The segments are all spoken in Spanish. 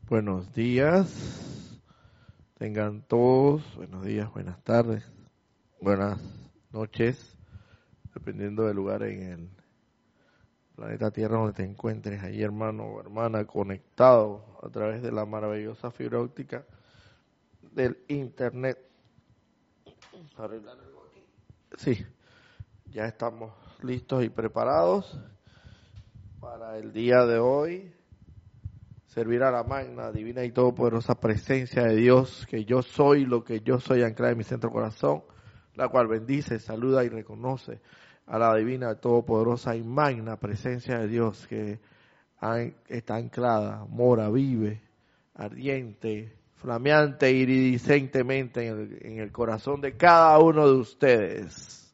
Buenos días, tengan todos, buenos días, buenas tardes, buenas noches, dependiendo del lugar en el planeta Tierra donde te encuentres, ahí hermano o hermana, conectado a través de la maravillosa fibra óptica del Internet. Sí, ya estamos listos y preparados para el día de hoy. Servir a la magna, divina y todopoderosa presencia de Dios, que yo soy lo que yo soy, anclada en mi centro corazón, la cual bendice, saluda y reconoce a la divina, todopoderosa y magna presencia de Dios, que está anclada, mora, vive, ardiente, flameante, iridiscentemente en el corazón de cada uno de ustedes.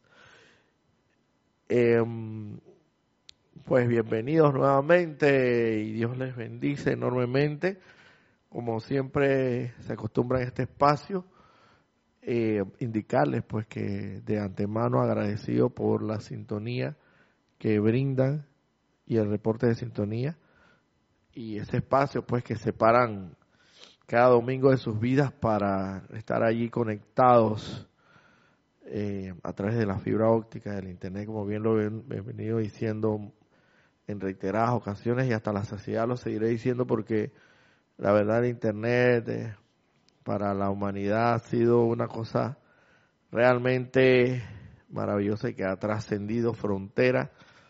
Pues bienvenidos nuevamente y Dios les bendice enormemente. Como siempre se acostumbra en este espacio, indicarles pues que de antemano agradecido por la sintonía que brindan y el reporte de sintonía y ese espacio pues que separan cada domingo de sus vidas para estar allí conectados a través de la fibra óptica del Internet, como bien lo he venido diciendo en reiteradas ocasiones y hasta la saciedad lo seguiré diciendo, porque la verdad el Internet para la humanidad ha sido una cosa realmente maravillosa y que ha trascendido fronteras,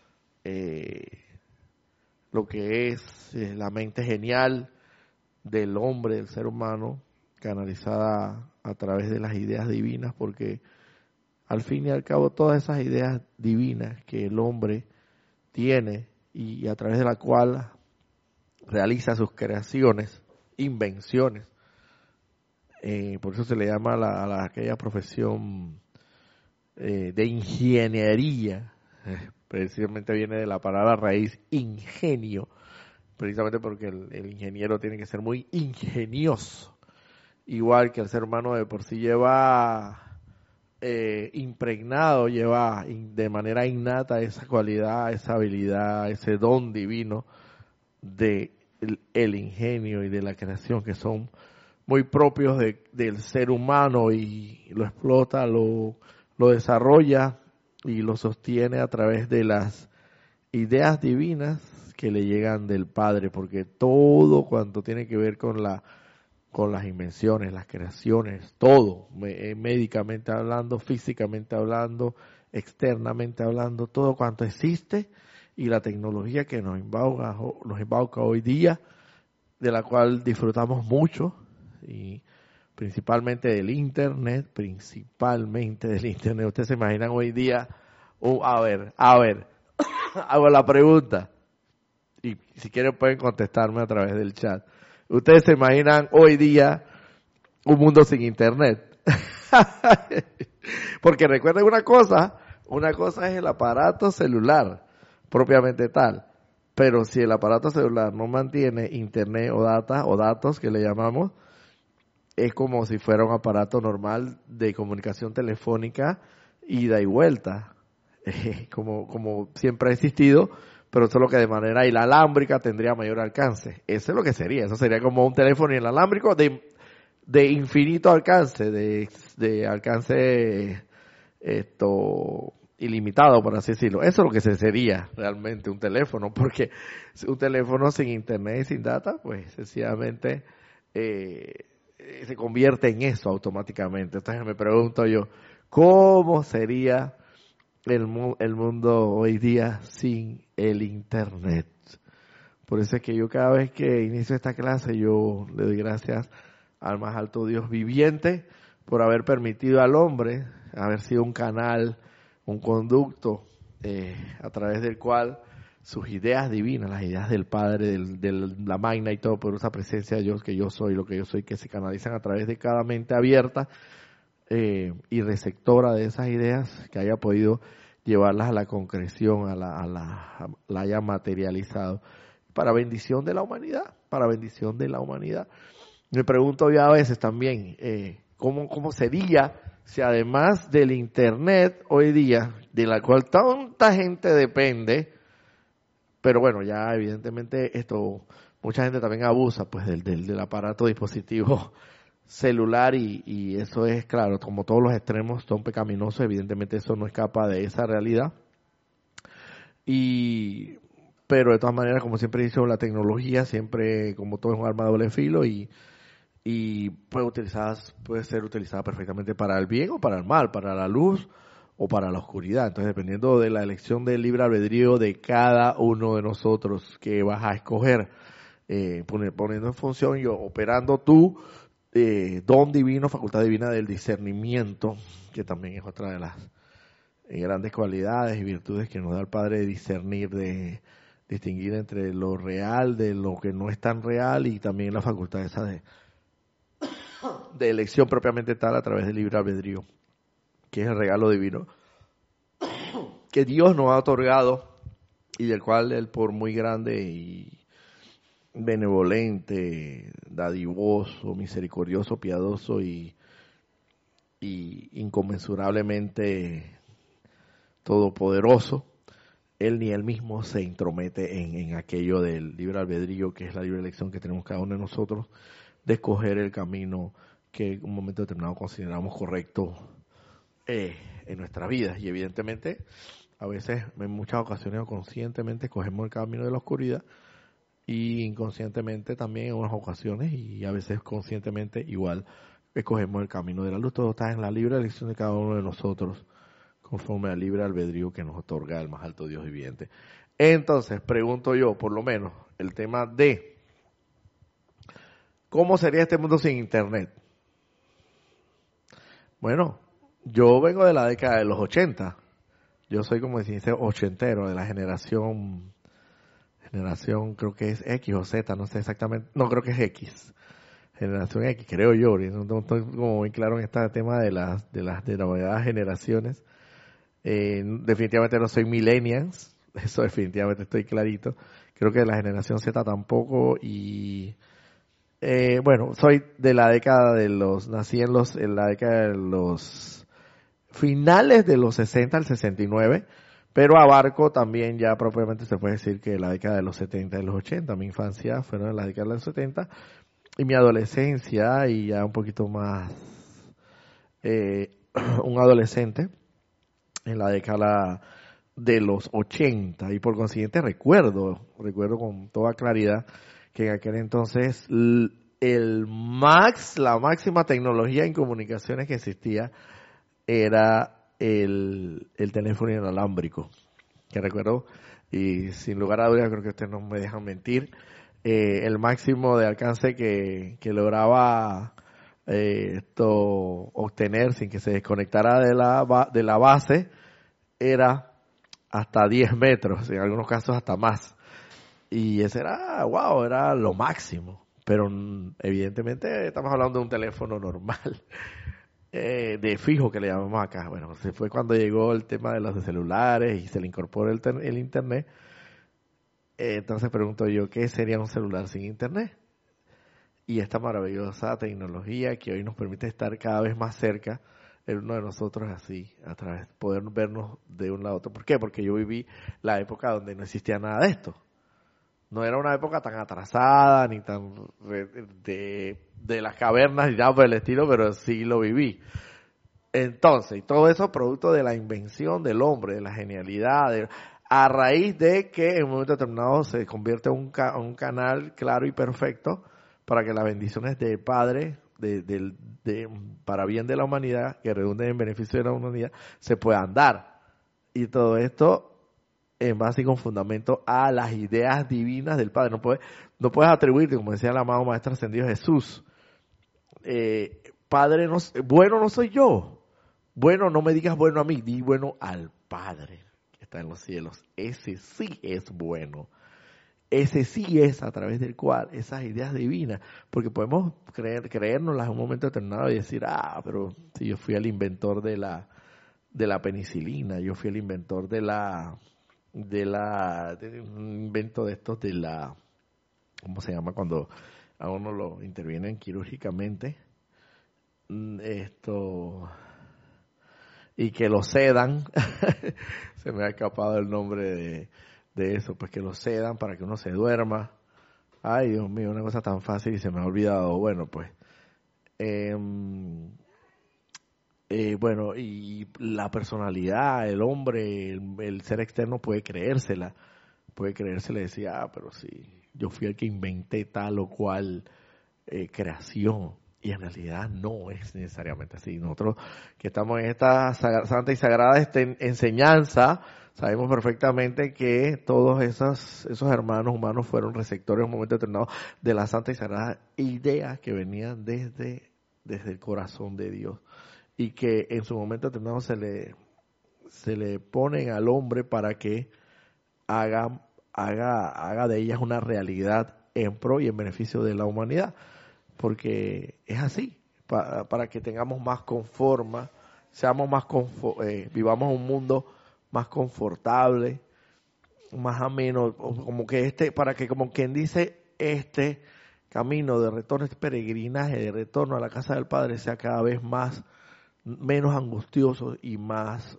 lo que es la mente genial del hombre, del ser humano, canalizada a través de las ideas divinas, porque al fin y al cabo todas esas ideas divinas que el hombre tiene y a través de la cual realiza sus creaciones, invenciones, por eso se le llama a aquella profesión de ingeniería, precisamente viene de la palabra raíz ingenio, precisamente porque el ingeniero tiene que ser muy ingenioso, igual que el ser humano de por sí lleva impregnado, lleva de manera innata esa cualidad, esa habilidad, ese don divino de el ingenio y de la creación, que son muy propios del ser humano, y lo explota, lo desarrolla y lo sostiene a través de las ideas divinas que le llegan del Padre, porque todo cuanto tiene que ver con las invenciones, las creaciones, todo, médicamente hablando, físicamente hablando, externamente hablando, todo cuanto existe, y la tecnología que nos embauca hoy día, de la cual disfrutamos mucho, y principalmente del Internet. Ustedes se imaginan hoy día, a ver, hago la pregunta, y si quieren pueden contestarme a través del chat. ¿Ustedes se imaginan hoy día un mundo sin Internet? Porque recuerden una cosa es el aparato celular, propiamente tal, pero si el aparato celular no mantiene Internet o datos que le llamamos, es como si fuera un aparato normal de comunicación telefónica ida y vuelta, como siempre ha existido, pero solo que de manera inalámbrica tendría mayor alcance. Eso es lo que sería. Eso sería como un teléfono inalámbrico de infinito alcance, de alcance ilimitado, por así decirlo. Eso es lo que sería realmente un teléfono, porque un teléfono sin internet y sin data, pues sencillamente se convierte en eso automáticamente. Entonces me pregunto yo, ¿cómo sería el mundo hoy día sin el Internet? Por eso es que yo cada vez que inicio esta clase, yo le doy gracias al más alto Dios viviente por haber permitido al hombre, haber sido un canal, un conducto a través del cual sus ideas divinas, las ideas del Padre, de la magna y todo por esa presencia de Dios, que yo soy lo que yo soy, que se canalizan a través de cada mente abierta y receptora de esas ideas, que haya podido llevarlas a la concreción, la haya materializado, para bendición de la humanidad, Me pregunto yo a veces también, ¿cómo sería si además del Internet hoy día, de la cual tanta gente depende, pero bueno, ya evidentemente esto mucha gente también abusa pues del aparato dispositivo celular y eso es claro, como todos los extremos son pecaminosos, evidentemente eso no escapa de esa realidad. Pero de todas maneras, como siempre he dicho, la tecnología siempre, como todo es un arma de doble filo y puede ser utilizada perfectamente para el bien o para el mal, para la luz o para la oscuridad. Entonces, dependiendo de la elección del libre albedrío de cada uno de nosotros que vas a escoger, poniendo en función y operando tu don divino, facultad divina del discernimiento, que también es otra de las grandes cualidades y virtudes que nos da el Padre, de discernir, de distinguir entre lo real de lo que no es tan real, y también la facultad esa de elección propiamente tal a través del libre albedrío, que es el regalo divino que Dios nos ha otorgado y del cual Él, por muy grande y benevolente, dadivoso, misericordioso, piadoso y inconmensurablemente todopoderoso, Él ni Él mismo se intromete en aquello del libre albedrío, que es la libre elección que tenemos cada uno de nosotros, de escoger el camino que en un momento determinado consideramos correcto en nuestra vida. Y evidentemente, a veces, en muchas ocasiones, conscientemente escogemos el camino de la oscuridad, y inconscientemente también en unas ocasiones, y a veces conscientemente igual, escogemos el camino de la luz. Todo está en la libre elección de cada uno de nosotros, conforme al libre albedrío que nos otorga el más alto Dios viviente. Entonces, pregunto yo, por lo menos, el tema de ¿cómo sería este mundo sin Internet? Bueno, yo vengo de la década de los 80. Yo soy, como se dice, ochentero, de la generación, creo que es X o Z, no sé exactamente, no, creo que es X. Generación X, creo yo, no estoy como muy claro en este tema de las denominadas generaciones. Definitivamente no soy millennials, eso definitivamente estoy clarito. Creo que de la generación Z tampoco, y bueno, soy de la década nací en la década de los finales de los 60 al 69, pero abarco también, ya propiamente se puede decir, que la década de los 70 y los 80. Mi infancia fueron en la década de los 70 y mi adolescencia, y ya un poquito más un adolescente en la década de los 80, y por consiguiente recuerdo con toda claridad que en aquel entonces la máxima tecnología en comunicaciones que existía era el teléfono inalámbrico, que recuerdo, y sin lugar a dudas creo que ustedes no me dejan mentir, el máximo de alcance que lograba obtener sin que se desconectara de la base era hasta 10 metros, en algunos casos hasta más. Y ese era lo máximo. Pero evidentemente estamos hablando de un teléfono normal, de fijo que le llamamos acá. Bueno, se fue cuando llegó el tema de los celulares y se le incorporó el internet. Entonces pregunto yo, ¿qué sería un celular sin internet? Y esta maravillosa tecnología que hoy nos permite estar cada vez más cerca el uno de nosotros, así, a través, poder vernos de un lado a otro. ¿Por qué? Porque yo viví la época donde no existía nada de esto. No era una época tan atrasada, ni tan de las cavernas, ni nada por el estilo, pero sí lo viví. Entonces, y todo eso producto de la invención del hombre, de la genialidad, a raíz de que en un momento determinado se convierte en un canal claro y perfecto para que las bendiciones del Padre, para bien de la humanidad, que redunden en beneficio de la humanidad, se puedan dar. Y todo esto en base y con fundamento a las ideas divinas del Padre. No puedes atribuirte, como decía el amado Maestro Ascendido Jesús, Padre, bueno no soy yo. Bueno, no me digas bueno a mí, di bueno al Padre que está en los cielos. Ese sí es bueno. Ese sí es a través del cual esas ideas divinas, porque podemos creérnoslas en un momento determinado y decir, pero si yo fui el inventor de la penicilina, yo fui el inventor de un invento de estos ¿cómo se llama? Cuando a uno lo intervienen quirúrgicamente, y que lo sedan, se me ha escapado el nombre de eso, pues que lo sedan para que uno se duerma, Ay, Dios mío, una cosa tan fácil y se me ha olvidado. Bueno, pues, bueno, y la personalidad, el hombre, el ser externo puede creérsela y decir, pero sí, yo fui el que inventé tal o cual creación. Y en realidad no es necesariamente así. Nosotros que estamos en esta santa y sagrada enseñanza, sabemos perfectamente que todos esos hermanos humanos fueron receptores en un momento determinado de la santa y sagrada idea que venían desde el corazón de Dios. Y que en su momento determinado se le ponen al hombre para que haga de ellas una realidad en pro y en beneficio de la humanidad. Porque es así, para que tengamos más conforma, seamos más vivamos un mundo más confortable, más ameno, como que para que como quien dice este camino de retorno, este peregrinaje de retorno a la casa del Padre sea cada vez menos angustioso y más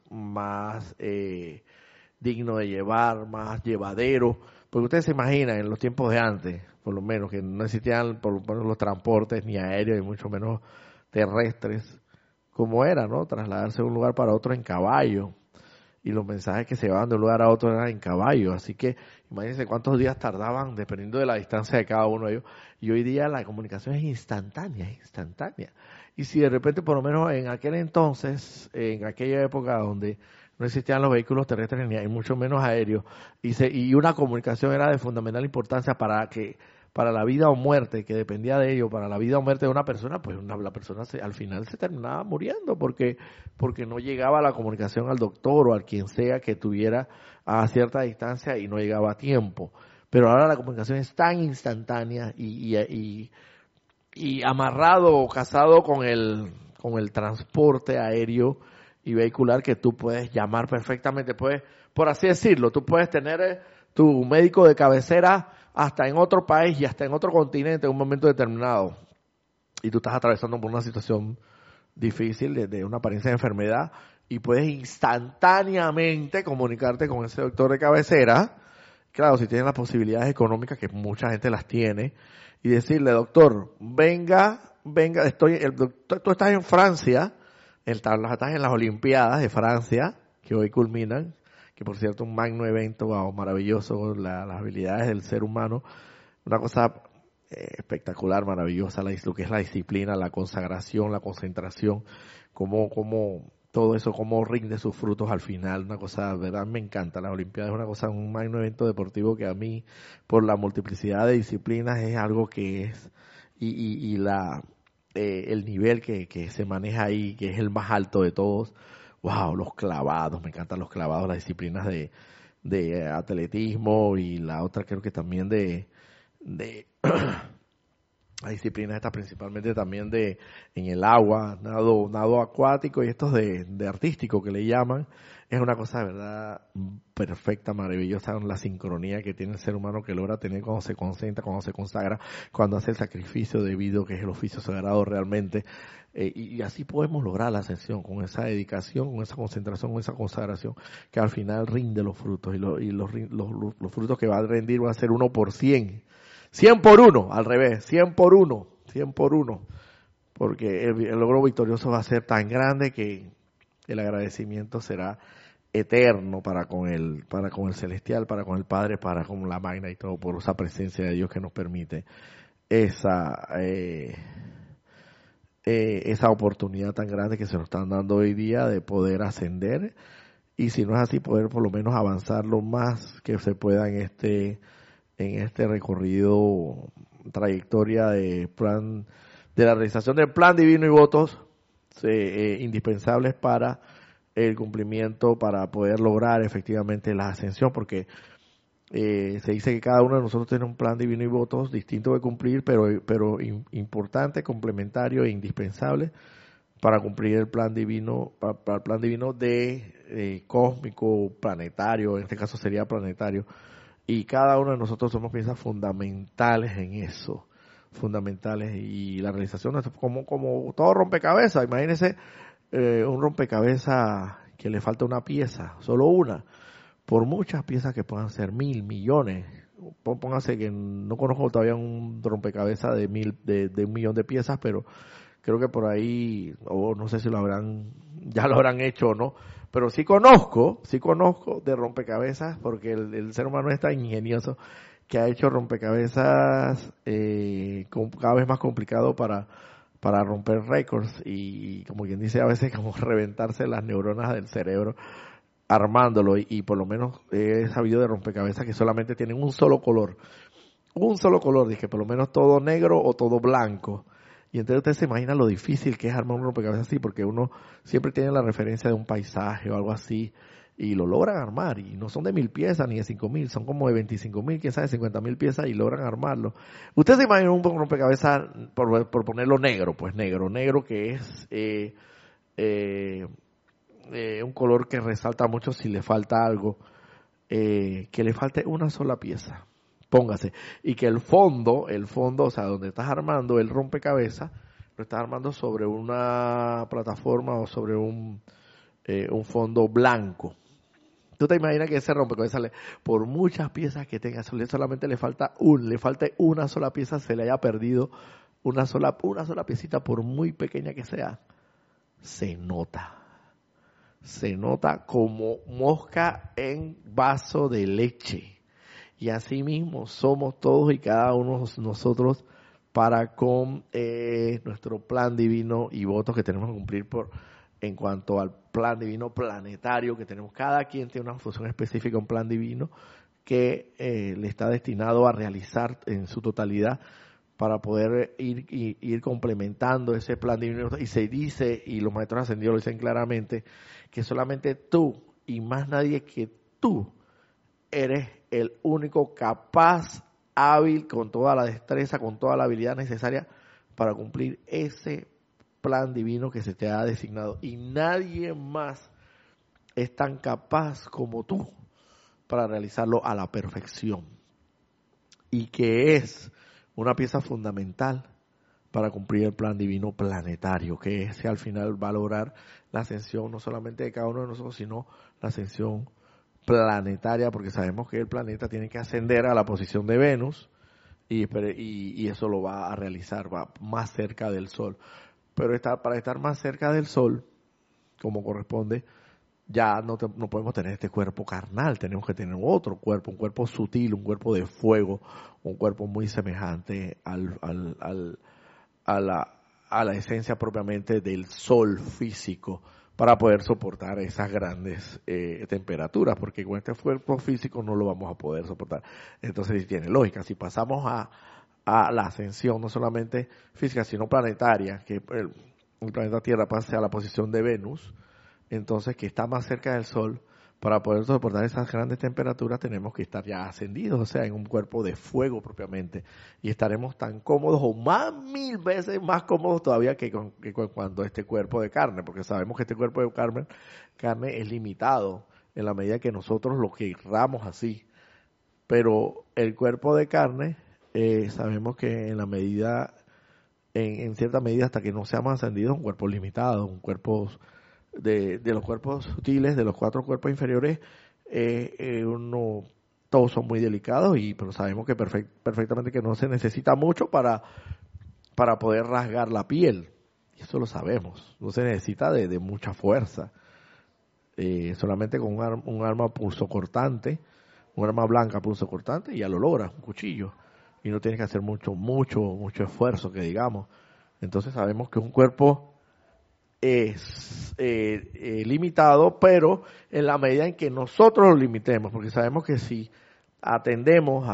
digno de llevar, más llevadero, porque ustedes se imaginan en los tiempos de antes, por lo menos, que no existían por lo menos los transportes ni aéreos y mucho menos terrestres, como era, ¿no? Trasladarse de un lugar para otro en caballo, y los mensajes que se llevaban de un lugar a otro eran en caballo, así que imagínense cuántos días tardaban dependiendo de la distancia de cada uno de ellos, y hoy día la comunicación es instantánea, y si de repente por lo menos en aquel entonces, en aquella época donde no existían los vehículos terrestres ni mucho menos aéreos, y una comunicación era de fundamental importancia para la vida o muerte, que dependía de ello, para la vida o muerte de una persona, pues la persona al final se terminaba muriendo porque no llegaba la comunicación al doctor o al quien sea que tuviera a cierta distancia y no llegaba a tiempo. Pero ahora la comunicación es tan instantánea y amarrado o casado con el transporte aéreo y vehicular, que tú puedes llamar perfectamente, por así decirlo, tú puedes tener tu médico de cabecera hasta en otro país y hasta en otro continente en un momento determinado, y tú estás atravesando por una situación difícil de una apariencia de enfermedad, y puedes instantáneamente comunicarte con ese doctor de cabecera, claro, si tienes las posibilidades económicas, que mucha gente las tiene, y decirle, doctor, venga, tú estás en Francia, estás en las Olimpiadas de Francia, que hoy culminan, que por cierto un magno evento maravilloso, las habilidades del ser humano, una cosa espectacular, maravillosa, lo que es la disciplina, la consagración, la concentración, cómo todo eso, cómo rinde sus frutos al final, una cosa, verdad, me encanta. Las Olimpiadas es una cosa, un magno evento deportivo que a mí, por la multiplicidad de disciplinas, es algo que es, y el nivel que se maneja ahí, que es el más alto de todos. Wow, los clavados, me encantan los clavados, las disciplinas de atletismo, y la otra creo que también de las disciplinas estas principalmente también en el agua, nado acuático y estos de artístico que le llaman. Es una cosa de verdad perfecta, maravillosa, la sincronía que tiene el ser humano, que logra tener cuando se concentra, cuando se consagra, cuando hace el sacrificio debido, que es el oficio sagrado realmente. Y así podemos lograr la ascensión, con esa dedicación, con esa concentración, con esa consagración, que al final rinde los frutos, y los frutos que va a rendir va a ser 1%. 100 por 1, al revés, 100 por 1, porque el logro victorioso va a ser tan grande que el agradecimiento será eterno para con el celestial, para con el Padre, para con la magna y todo, por esa presencia de Dios que nos permite esa oportunidad tan grande que se nos están dando hoy día de poder ascender, y si no es así, poder por lo menos avanzar lo más que se pueda en este recorrido, trayectoria de la realización del plan divino y votos indispensables para el cumplimiento, para poder lograr efectivamente la ascensión, porque se dice que cada uno de nosotros tiene un plan divino y votos distinto de cumplir, pero importante, complementario e indispensable para cumplir el plan divino, para el plan divino de cósmico, planetario, en este caso sería planetario. Y cada uno de nosotros somos piezas fundamentales en eso, fundamentales, y la realización es como todo rompecabezas. Imagínense un rompecabezas que le falta una pieza, solo una, por muchas piezas que puedan ser 1.000, millones. Póngase que no conozco todavía un rompecabezas de 1.000.000 de piezas, pero creo que por ahí, o no sé si ya lo habrán hecho o no, pero sí conozco de rompecabezas, porque el ser humano es tan ingenioso que ha hecho rompecabezas cada vez más complicado para romper récords y, como quien dice, a veces como reventarse las neuronas del cerebro armándolo, y por lo menos he sabido de rompecabezas que solamente tienen un solo color, dije, por lo menos todo negro o todo blanco. Y entonces usted se imagina lo difícil que es armar un rompecabezas así, porque uno siempre tiene la referencia de un paisaje o algo así, y lo logran armar, y no son de 1.000 piezas ni de 5.000, son como de 25.000, quién sabe, 50.000 piezas, y logran armarlo. Usted se imagina un rompecabezas, por ponerlo negro, pues negro que es un color que resalta mucho si le falta algo, que le falte una sola pieza. Póngase. Y que el fondo, o sea, donde estás armando el rompecabezas, lo estás armando sobre una plataforma o sobre un fondo blanco. Tú te imaginas que ese rompecabezas, por muchas piezas que tenga, solamente le falte una sola pieza, se le haya perdido una sola piecita, por muy pequeña que sea, se nota como mosca en vaso de leche. Y así mismo somos todos y cada uno de nosotros para con nuestro plan divino y votos que tenemos que cumplir en cuanto al plan divino planetario que tenemos. Cada quien tiene una función específica, un plan divino que le está destinado a realizar en su totalidad para poder ir complementando ese plan divino. Y se dice, y los maestros ascendidos lo dicen claramente, que solamente tú y más nadie que tú eres el único capaz, hábil, con toda la destreza, con toda la habilidad necesaria para cumplir ese plan divino que se te ha designado. Y nadie más es tan capaz como tú para realizarlo a la perfección. Y que es una pieza fundamental para cumplir el plan divino planetario, que ese al final va a lograr la ascensión no solamente de cada uno de nosotros, sino la ascensión planetaria, porque sabemos que el planeta tiene que ascender a la posición de Venus y eso lo va a realizar, va más cerca del Sol. Pero para estar más cerca del Sol, como corresponde, ya no podemos tener este cuerpo carnal, tenemos que tener otro cuerpo, un cuerpo sutil, un cuerpo de fuego, un cuerpo muy semejante a la esencia propiamente del Sol físico, para poder soportar esas grandes temperaturas, porque con este cuerpo físico no lo vamos a poder soportar. Entonces sí tiene lógica. Si pasamos a la ascensión, no solamente física, sino planetaria, que el planeta Tierra pase a la posición de Venus, entonces que está más cerca del Sol, para poder soportar esas grandes temperaturas tenemos que estar ya ascendidos, o sea, en un cuerpo de fuego propiamente, y estaremos tan cómodos o más 1.000 veces más cómodos todavía que cuando este cuerpo de carne, porque sabemos que este cuerpo de carne es limitado en la medida que nosotros lo querramos así, pero el cuerpo de carne sabemos que en cierta medida, hasta que no seamos ascendidos, es un cuerpo limitado, un cuerpo de los cuerpos sutiles, de los 4 cuerpos inferiores, todos son muy delicados, pero sabemos que perfectamente que no se necesita mucho para poder rasgar la piel. Y eso lo sabemos. No se necesita de mucha fuerza. Solamente con un arma punzocortante, un arma blanca punzocortante, y ya lo logras, un cuchillo. Y no tienes que hacer mucho esfuerzo, que digamos. Entonces sabemos que un cuerpo es limitado, pero en la medida en que nosotros lo limitemos, porque sabemos que si atendemos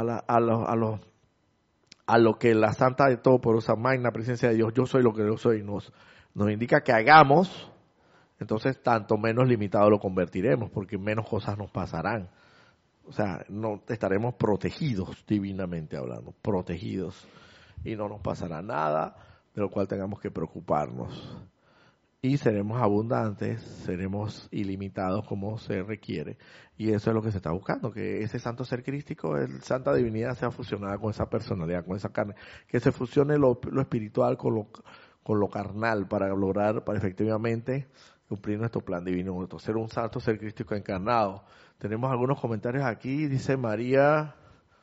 a lo que la Santa de Todopoderosa Magna Presencia de Dios, yo soy lo que yo soy, nos indica que hagamos, entonces tanto menos limitado lo convertiremos, porque menos cosas nos pasarán. O sea, no estaremos protegidos, divinamente hablando, protegidos, y no nos pasará nada de lo cual tengamos que preocuparnos. Y seremos abundantes, seremos ilimitados como se requiere. Y eso es lo que se está buscando, que ese santo ser crístico, el santa divinidad, sea fusionada con esa personalidad, con esa carne, que se fusione lo espiritual con lo carnal, para lograr, para efectivamente, cumplir nuestro plan divino, ser un santo, ser crístico encarnado. Tenemos algunos comentarios aquí, dice María.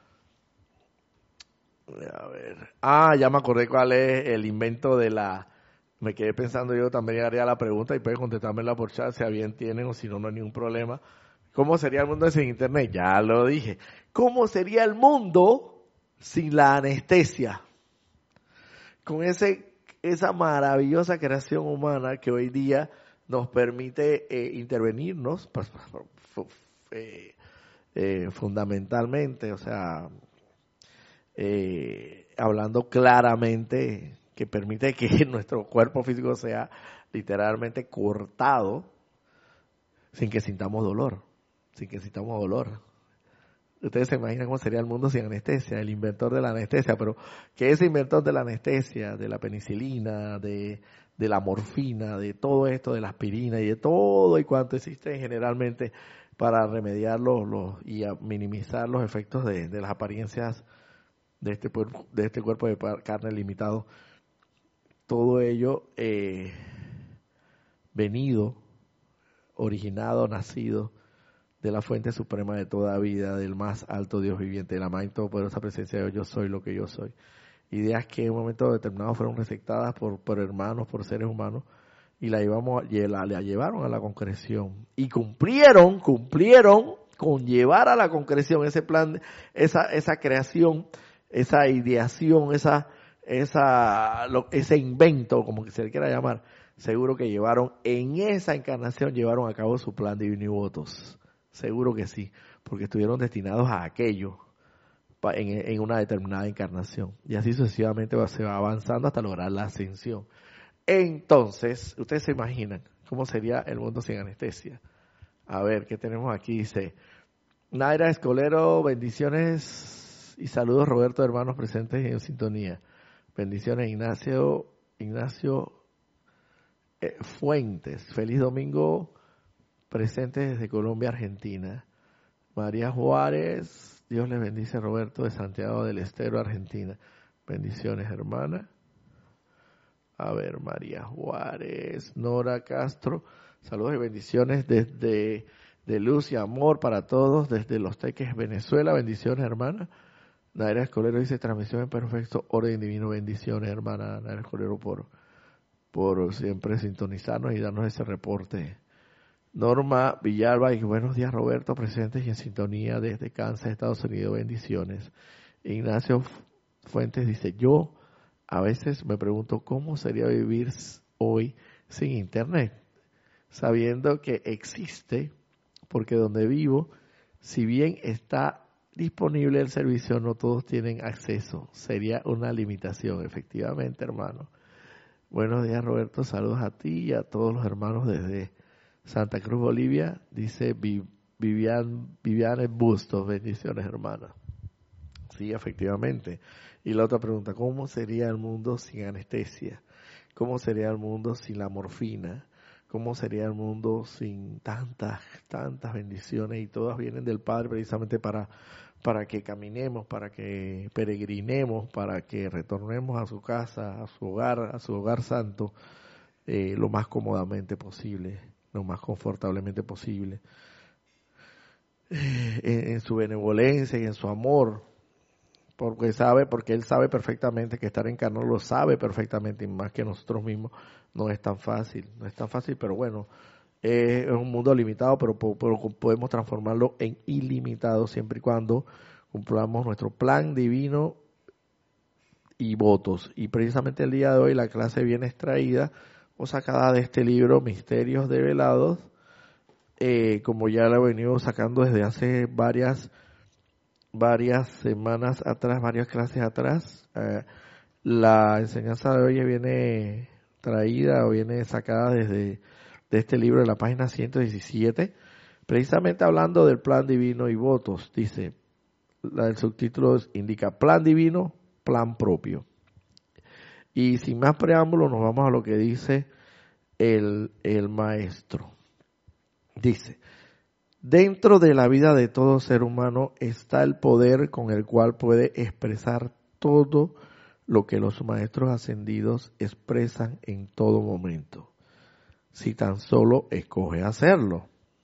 A ver. Ya me acordé cuál es el invento de la... Me quedé pensando, yo también haría la pregunta y pueden contestármela por chat, si a bien tienen o si no, no hay ningún problema. ¿Cómo sería el mundo sin internet? Ya lo dije. ¿Cómo sería el mundo sin la anestesia? Con esa maravillosa creación humana que hoy día nos permite intervenirnos pues, fundamentalmente, o sea, hablando claramente, que permite que nuestro cuerpo físico sea literalmente cortado sin que sintamos dolor, Ustedes se imaginan cómo sería el mundo sin anestesia, el inventor de la anestesia, pero que ese inventor de la anestesia, de la penicilina, de la morfina, de todo esto, de la aspirina y de todo y cuanto existe generalmente para remediar y a minimizar los efectos de las apariencias de este cuerpo de carne limitado, todo ello originado, nacido de la fuente suprema de toda vida, del más alto Dios viviente, de la más todopoderosa presencia de Dios, yo soy lo que yo soy. Ideas que en un momento determinado fueron receptadas por hermanos, por seres humanos, y la llevaron a la concreción. Y cumplieron con llevar a la concreción ese plan, esa creación, esa ideación, ese invento, como que se le quiera llamar. Seguro que en esa encarnación llevaron a cabo su plan divino y votos. Seguro que sí, porque estuvieron destinados a aquello en una determinada encarnación. Y así sucesivamente se va avanzando hasta lograr la ascensión. Entonces, ustedes se imaginan cómo sería el mundo sin anestesia. A ver, ¿qué tenemos aquí? Dice, Naira Escolero, bendiciones y saludos, Roberto, hermanos presentes en sintonía. Bendiciones, Ignacio Fuentes. Feliz domingo, presente desde Colombia, Argentina. María Juárez, Dios les bendice, Roberto, de Santiago del Estero, Argentina. Bendiciones, hermana. A ver, María Juárez, Nora Castro, saludos y bendiciones de luz y amor para todos desde Los Teques, Venezuela. Bendiciones, hermana. Naira Escolero dice, transmisión en perfecto orden divino. Bendiciones, hermana Naira Escolero, por siempre sintonizarnos y darnos ese reporte. Norma Villalba, y buenos días, Roberto, presentes y en sintonía desde Kansas, Estados Unidos. Bendiciones. Ignacio Fuentes dice, yo a veces me pregunto cómo sería vivir hoy sin internet, sabiendo que existe, porque donde vivo, si bien está disponible el servicio, no todos tienen acceso. Sería una limitación, efectivamente, hermano. Buenos días, Roberto. Saludos a ti y a todos los hermanos desde Santa Cruz, Bolivia. Dice Viviane Bustos. Bendiciones, hermana. Sí, efectivamente. Y la otra pregunta, ¿cómo sería el mundo sin anestesia? ¿Cómo sería el mundo sin la morfina? ¿Cómo sería el mundo sin tantas bendiciones? Y todas vienen del Padre precisamente para que caminemos, para que peregrinemos, para que retornemos a su casa, a su hogar santo, lo más cómodamente posible, lo más confortablemente posible, en su benevolencia y en su amor. Porque Él sabe perfectamente que estar encarnado, lo sabe perfectamente, y más que nosotros mismos, no es tan fácil, pero bueno, es un mundo limitado, pero podemos transformarlo en ilimitado siempre y cuando cumplamos nuestro plan divino y votos. Y precisamente el día de hoy la clase viene extraída o sacada de este libro, Misterios Develados, como ya lo he venido sacando desde hace varias semanas atrás, varias clases atrás. La enseñanza de hoy viene traída o viene sacada de este libro, de la página 117, precisamente hablando del plan divino y votos. Dice, el subtítulo indica plan divino, plan propio. Y sin más preámbulos nos vamos a lo que dice el maestro. Dice, dentro de la vida de todo ser humano está el poder con el cual puede expresar todo lo que los maestros ascendidos expresan en todo momento. si tan solo escoge hacerlo.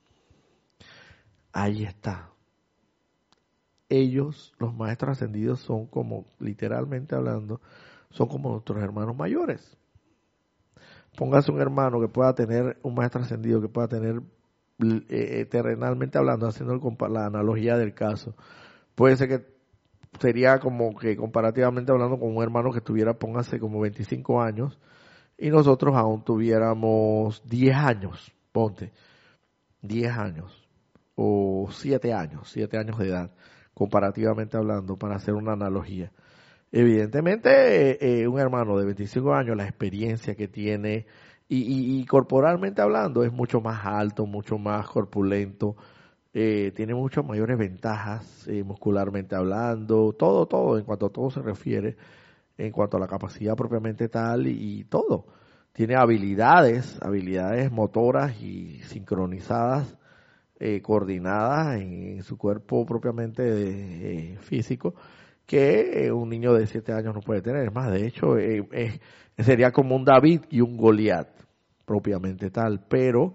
Ahí está. Ellos, los maestros ascendidos, son como, literalmente hablando, son como nuestros hermanos mayores. Póngase un hermano que pueda tener, un maestro ascendido que pueda tener, terrenalmente hablando, haciendo la analogía del caso. Puede ser que sería como que comparativamente hablando con un hermano que tuviera, póngase, como 25 años, y nosotros aún tuviéramos 10 años, ponte, 10 años, o 7 años de edad, comparativamente hablando, para hacer una analogía. Evidentemente, un hermano de 25 años, la experiencia que tiene, y corporalmente hablando, es mucho más alto, mucho más corpulento, tiene muchas mayores ventajas, muscularmente hablando, todo, en cuanto a todo se refiere, en cuanto a la capacidad propiamente tal y todo. Tiene habilidades motoras y sincronizadas, coordinadas en su cuerpo propiamente físico, que un niño de 7 años no puede tener. Es más, de hecho, sería como un David y un Goliat, propiamente tal, pero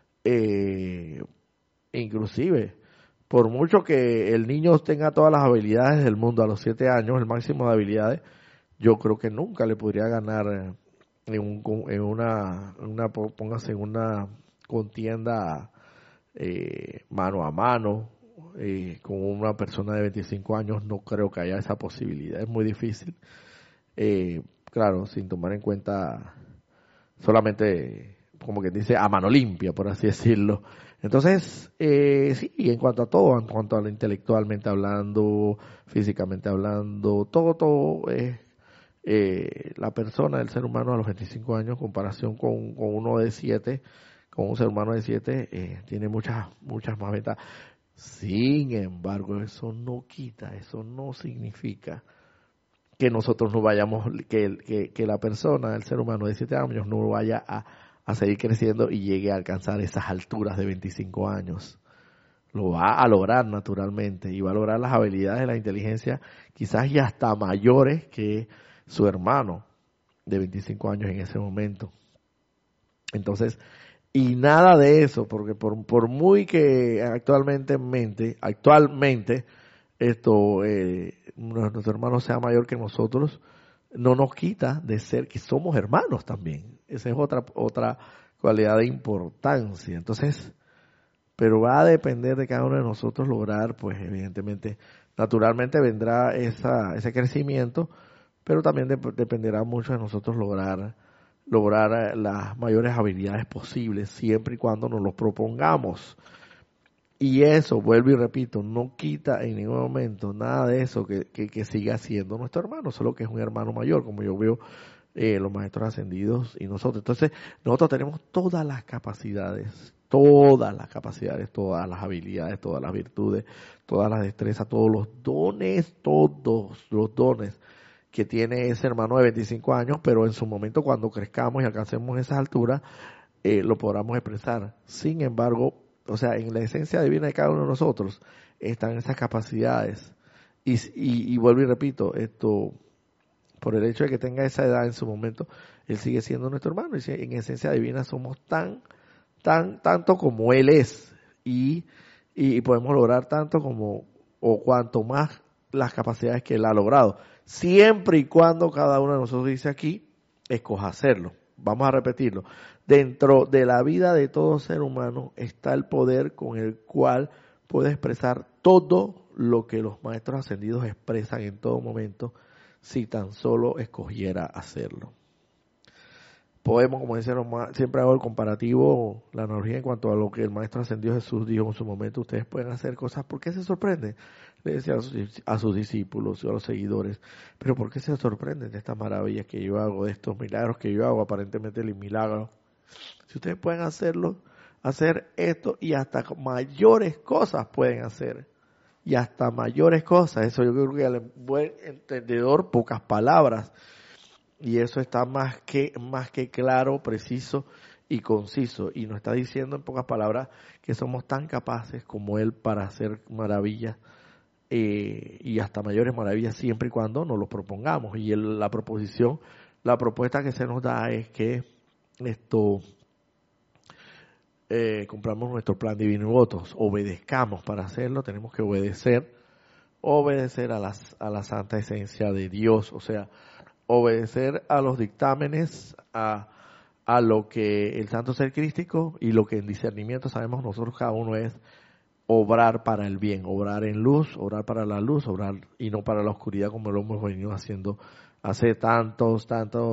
inclusive, por mucho que el niño tenga todas las habilidades del mundo a los 7 años, el máximo de habilidades, yo creo que nunca le podría ganar póngase en una contienda mano a mano con una persona de 25 años. No creo que haya esa posibilidad, es muy difícil. Claro, sin tomar en cuenta solamente, como que dice, a mano limpia, por así decirlo. Entonces, sí, en cuanto a todo, en cuanto a lo intelectualmente hablando, físicamente hablando, todo es la persona, el ser humano a los 25 años, en comparación con uno de 7, con un ser humano de 7, tiene muchas más ventajas. Sin embargo, eso no quita, eso no significa que nosotros no vayamos, que la persona, el ser humano de 7 años, no vaya a seguir creciendo y llegue a alcanzar esas alturas de 25 años. Lo va a lograr naturalmente y va a lograr las habilidades de la inteligencia quizás y hasta mayores que su hermano de 25 años en ese momento. Entonces, y nada de eso, porque por muy que actualmente nuestro hermano sea mayor que nosotros, no nos quita de ser que somos hermanos también. Esa es otra cualidad de importancia. Entonces, pero va a depender de cada uno de nosotros lograr, pues evidentemente, naturalmente vendrá ese crecimiento, pero también dependerá mucho de nosotros lograr las mayores habilidades posibles, siempre y cuando nos los propongamos. Y eso, vuelvo y repito, no quita en ningún momento nada de eso que siga siendo nuestro hermano, solo que es un hermano mayor, como yo veo los maestros ascendidos y nosotros. Entonces, nosotros tenemos todas las capacidades, todas las habilidades, todas las virtudes, todas las destrezas, todos los dones que tiene ese hermano de 25 años, pero en su momento cuando crezcamos y alcancemos esas alturas, lo podamos expresar. Sin embargo, o sea, en la esencia divina de cada uno de nosotros están esas capacidades. Y vuelvo y repito, por el hecho de que tenga esa edad en su momento, él sigue siendo nuestro hermano. Y en esencia divina somos tanto como él es. Y podemos lograr tanto como, o cuanto más las capacidades que él ha logrado. Siempre y cuando cada uno de nosotros, dice aquí, escoja hacerlo. Vamos a repetirlo. Dentro de la vida de todo ser humano está el poder con el cual puede expresar todo lo que los maestros ascendidos expresan en todo momento, si tan solo escogiera hacerlo. Podemos, como dicen siempre hago el comparativo, la analogía en cuanto a lo que el maestro ascendido Jesús dijo en su momento: ustedes pueden hacer cosas. ¿Por qué se sorprenden? Le decía a sus discípulos y a los seguidores: pero ¿por qué se sorprenden de estas maravillas que yo hago, de estos milagros que yo hago? Aparentemente el milagro. Si ustedes pueden hacer esto y hasta mayores cosas pueden hacer. Y hasta mayores cosas. Eso yo creo que al buen entendedor, pocas palabras. Y eso está más que claro, preciso y conciso. Y nos está diciendo en pocas palabras que somos tan capaces como Él para hacer maravillas y hasta mayores maravillas, siempre y cuando nos lo propongamos. Y la propuesta que se nos da es que cumplamos nuestro plan divino y votos, obedezcamos. Para hacerlo tenemos que obedecer a la santa esencia de Dios, o sea, obedecer a los dictámenes, a lo que el santo ser crístico y lo que en discernimiento sabemos nosotros cada uno es obrar para el bien, obrar en luz, obrar para la luz, obrar y no para la oscuridad como lo hemos venido haciendo hace tantos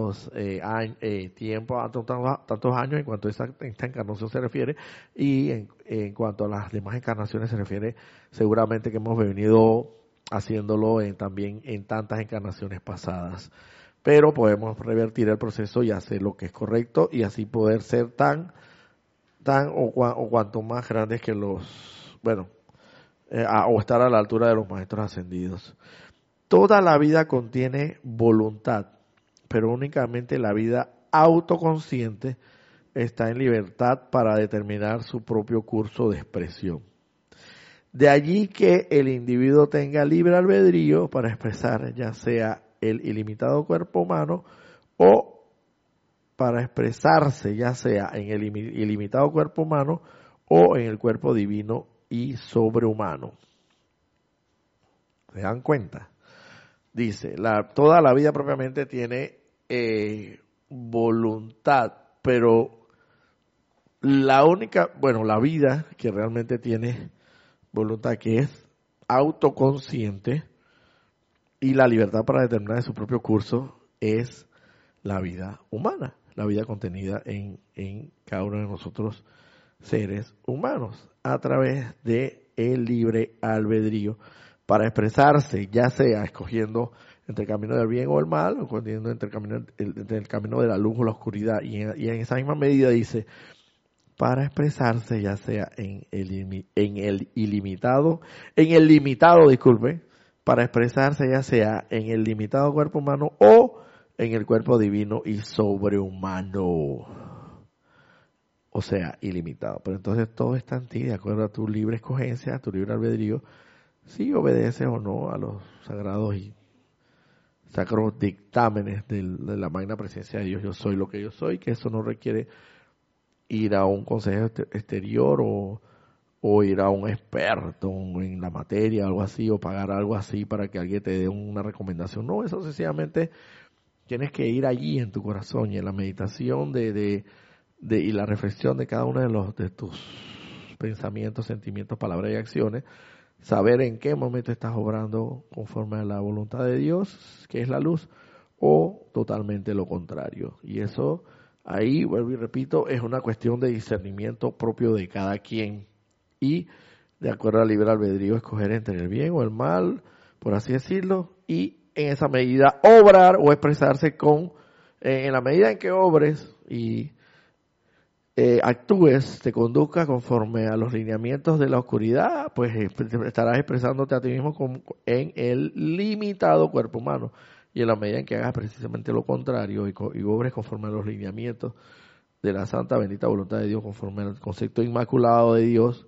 tantos años en cuanto a esta encarnación se refiere, y en cuanto a las demás encarnaciones se refiere, seguramente que hemos venido haciéndolo también en tantas encarnaciones pasadas. Pero podemos revertir el proceso y hacer lo que es correcto y así poder ser tan o cuanto más grandes que o estar a la altura de los maestros ascendidos. Toda la vida contiene voluntad, pero únicamente la vida autoconsciente está en libertad para determinar su propio curso de expresión. De allí que el individuo tenga libre albedrío para expresar ya sea el ilimitado cuerpo humano o para expresarse ya sea en el ilimitado cuerpo humano o en el cuerpo divino y sobrehumano. ¿Se dan cuenta? Dice, toda la vida propiamente tiene voluntad, pero la vida que realmente tiene voluntad, que es autoconsciente, y la libertad para determinar su propio curso, es la vida humana, la vida contenida en cada uno de nosotros seres humanos, a través de el libre albedrío, para expresarse, ya sea escogiendo entre el camino del bien o el mal, o escogiendo entre el camino de la luz o la oscuridad, y en esa misma medida dice, para expresarse ya sea en el limitado, para expresarse ya sea en el limitado cuerpo humano o en el cuerpo divino y sobrehumano. O sea, ilimitado. Pero entonces todo está en ti, de acuerdo a tu libre escogencia, a tu libre albedrío, si obedeces o no a los sagrados y sacros dictámenes de la magna presencia de Dios. Yo soy lo que yo soy, que eso no requiere ir a un consejo exterior o ir a un experto en la materia, algo así, o pagar algo así para que alguien te dé una recomendación. No, eso sencillamente tienes que ir allí en tu corazón y en la meditación y la reflexión de cada uno de tus pensamientos, sentimientos, palabras y acciones, saber en qué momento estás obrando conforme a la voluntad de Dios, que es la luz, o totalmente lo contrario. Y eso, ahí, vuelvo y repito, es una cuestión de discernimiento propio de cada quien. Y, de acuerdo al libre albedrío, escoger entre el bien o el mal, por así decirlo, y en esa medida obrar o expresarse en la medida en que obres y actúes, te conduzcas conforme a los lineamientos de la oscuridad, pues estarás expresándote a ti mismo en el limitado cuerpo humano. Y en la medida en que hagas precisamente lo contrario y obres conforme a los lineamientos de la santa bendita voluntad de Dios, conforme al concepto inmaculado de Dios,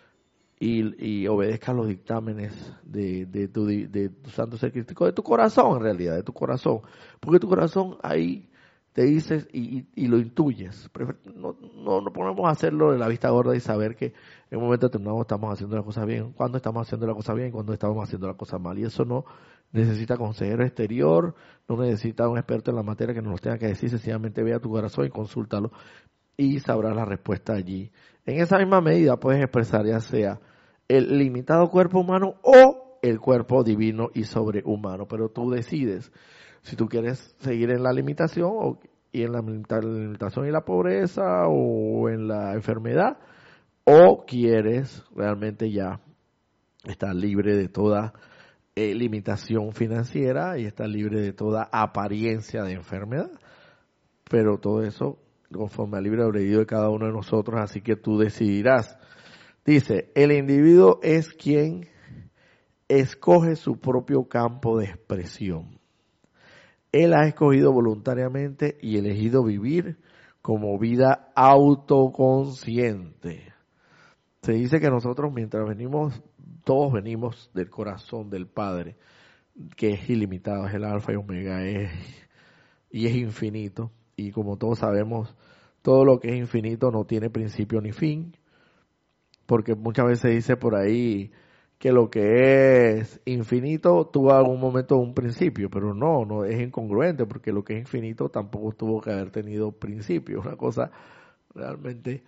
y obedezcas los dictámenes de tu santo ser crístico, de tu corazón en realidad, de tu corazón. Porque tu corazón ahí te dices y lo intuyes. No podemos hacerlo de la vista gorda y saber que en un momento determinado estamos haciendo la cosa bien, cuando estamos haciendo la cosa bien y cuando estamos haciendo la cosa mal. Y eso no necesita consejero exterior, no necesita un experto en la materia que nos lo tenga que decir, sencillamente ve a tu corazón y consúltalo y sabrás la respuesta allí. En esa misma medida puedes expresar ya sea el limitado cuerpo humano o el cuerpo divino y sobrehumano, pero tú decides si tú quieres seguir en la limitación y en la limitación y la pobreza o en la enfermedad, o quieres realmente ya estar libre de toda limitación financiera y estar libre de toda apariencia de enfermedad. Pero todo eso conforme al libre albedrío de cada uno de nosotros, así que tú decidirás. Dice, el individuo es quien escoge su propio campo de expresión. Él ha escogido voluntariamente y elegido vivir como vida autoconsciente. Se dice que nosotros todos venimos del corazón del Padre, que es ilimitado, es el alfa y omega, y es infinito. Y como todos sabemos, todo lo que es infinito no tiene principio ni fin, porque muchas veces se dice por ahí que lo que es infinito tuvo algún momento un principio, pero no es incongruente, porque lo que es infinito tampoco tuvo que haber tenido principio, una cosa realmente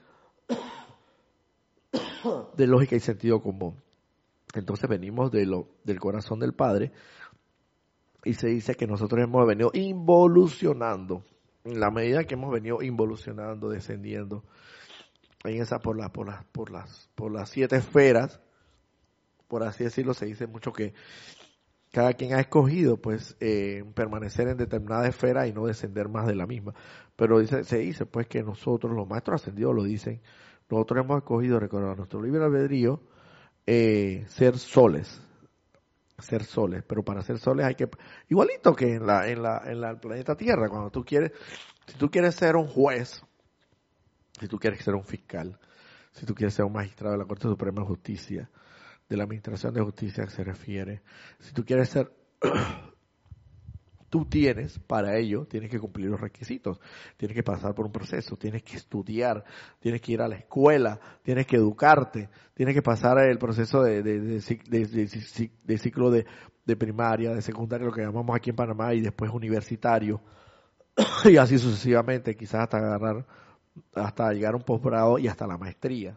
de lógica y sentido común. Entonces venimos del corazón del Padre y se dice que nosotros hemos venido involucionando, en la medida que hemos venido involucionando, descendiendo en esa por las 7 esferas, por así decirlo. Se dice mucho que cada quien ha escogido pues permanecer en determinada esfera y no descender más de la misma, pero se dice pues que nosotros, los maestros ascendidos lo dicen, nosotros hemos escogido, recordar nuestro libre albedrío, ser soles, pero para ser soles hay que, igualito que en el planeta Tierra, cuando si tú quieres ser un juez, si tú quieres ser un fiscal, si tú quieres ser un magistrado de la Corte Suprema de Justicia, de la Administración de Justicia que se refiere, si tú quieres ser, tú para ello, tienes que cumplir los requisitos, tienes que pasar por un proceso, tienes que estudiar, tienes que ir a la escuela, tienes que educarte, tienes que pasar el proceso de ciclo de primaria, de secundaria, lo que llamamos aquí en Panamá, y después universitario, y así sucesivamente, quizás hasta llegar a un posgrado y hasta la maestría,